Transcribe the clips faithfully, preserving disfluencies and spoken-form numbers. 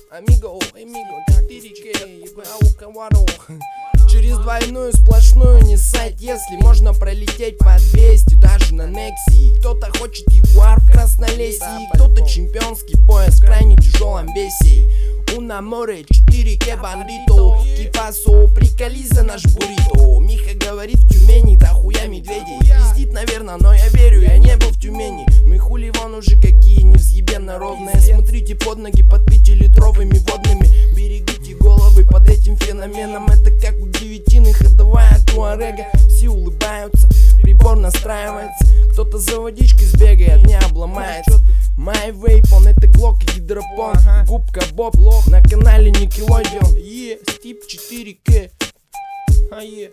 Амиго, амиго, четыре кей, ебаука вару. Через двойную сплошную не ссать, если можно пролететь по двести, даже на Нексии. Кто-то хочет ягуар в Краснолесье, кто-то чемпионский пояс в крайне тяжелом весе. Уна море, четыре кей бандито, кипасо, приколись за наш буррито. Миха говорит в Тюмени, да хуя медведей. Пиздит, наверное, но я верю, я не был в Тюмени. Мы хули вон уже какие невзъебенно ровные. Смотрите под ноги под пятилитровыми водными. Берегите головы под этим феноменом. Это как у девятины ходовая туарега. Все улыбаются, прибор настраивается. Кто-то за водичкой сбегает, не обломается. My Vape, он это глок и гидропон. Губка Боб на канале Nickelodeon. Е, Стип четыре кей. А е.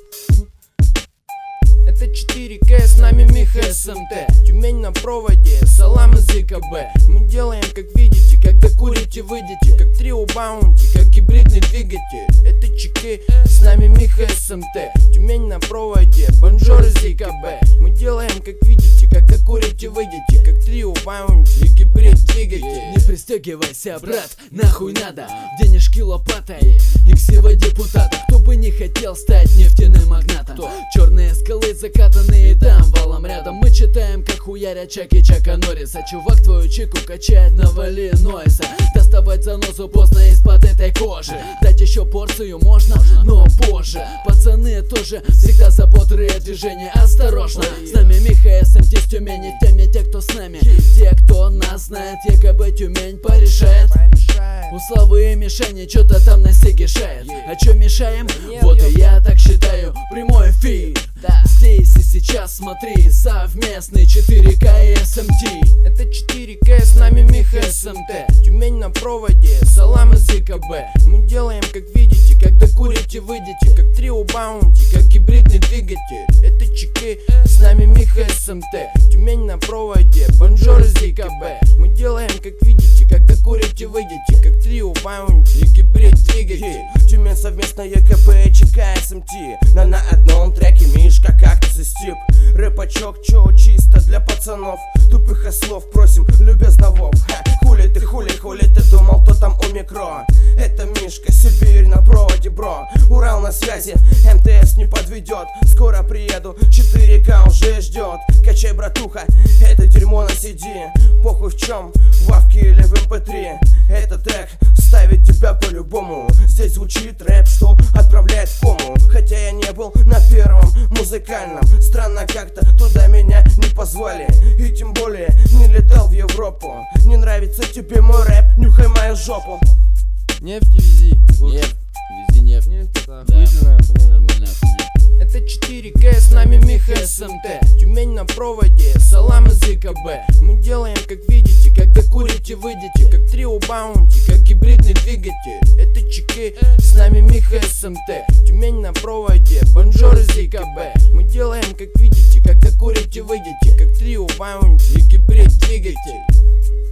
Это четыре кей, с нами Миха СМТ. Тюмень на проводе, салам из ЕКБ. Мы делаем, как видите, когда курите, выйдете. Как трио баунти, как гибридный двигатель. Это ЧК, с нами Миха СМТ. Тюмень на проводе, бонжор из ЕКБ. Мы делаем, как видите, когда курите, выйдете. Как трио баунти, гибрид двигатель. Не пристегивайся, брат, нахуй надо. Денежки лопатой, иксива депутата. Кто бы не хотел стать нефтяным магнатом. Черные скалы закатанные там валом рядом. Мы читаем, как хуярят Чаки Чака Норриса. Чувак твою чику качает, навали нойса. Доставать занозу поздно из-под этой кожи. Дать еще порцию можно, но позже. Пацаны тоже всегда за бодрые движения. Осторожно, с нами Миха СМТ с Тюмени. В теме те, кто с нами, те, кто нас знает. ЕКБ Тюмень порешает. У Славы и мишени что-то там на сиге шает. А чё мешаем? Вот и я так считаю. Прямой эфир. Здесь и сейчас смотри, совместный четыре кей и СМТ. Это четыре кей, с нами Миха СМТ. Тюмень на проводе, салам из ЕКБ. Мы делаем, как видите, когда курите, выйдете. Как трио баунти, как гибридный двигатель. Это ЧК, с нами Миха СМТ. Тюмень на проводе, бонжор из ЕКБ. Мы делаем, как видите, когда курите, выйдете. Как трио баунти, гибрид двигатель. Тюмень совместно ЕКБ и ЧК СМТ. На на одном треке Мишка, кактус и Стип. Рэпачок, чё, чисто для пацанов. Тупых ослов просим, любезно вов. Ха, хули ты, хули, хули ты думал, кто там у микро? Это Мишка, Сибирь на проводе, бро. Урал на связи, МТС не подведет. Скоро приеду, четыре кей уже ждет. Качай, братуха, это дерьмо на си ди. Похуй в чем, в авке или в эм пэ три. Этот трек ставит тебя по-любому. Здесь звучит рэп, что отправляет в кому. Хотя я не был на первом музыкальном. Странно как-то туда меня не позвали. И тем более не летал в Европу. Не нравится тебе мой рэп, нюхай мою жопу. Нефть вези. Нефть, вези нефть. Нефть, это Да. охуительная хуйня. Нормальная хуйня. Это четыре кей, с нами Миха СМТ. Тюмень на проводе, салам из ЕКБ. Мы делаем, как видите, когда курите, выйдете. Как трио баунти, как гибридный двигатель. Это ЧК, с нами Миха СМТ. Тюмень на проводе, бонжор из ЕКБ. Мы делаем, как видите, когда курите, выйдете. Как трио баунти, гибрид двигатель.